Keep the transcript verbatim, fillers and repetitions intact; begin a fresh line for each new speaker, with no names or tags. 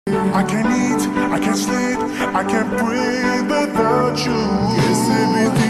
I can't eat, I can't sleep, I can't breathe without you. Yes, everything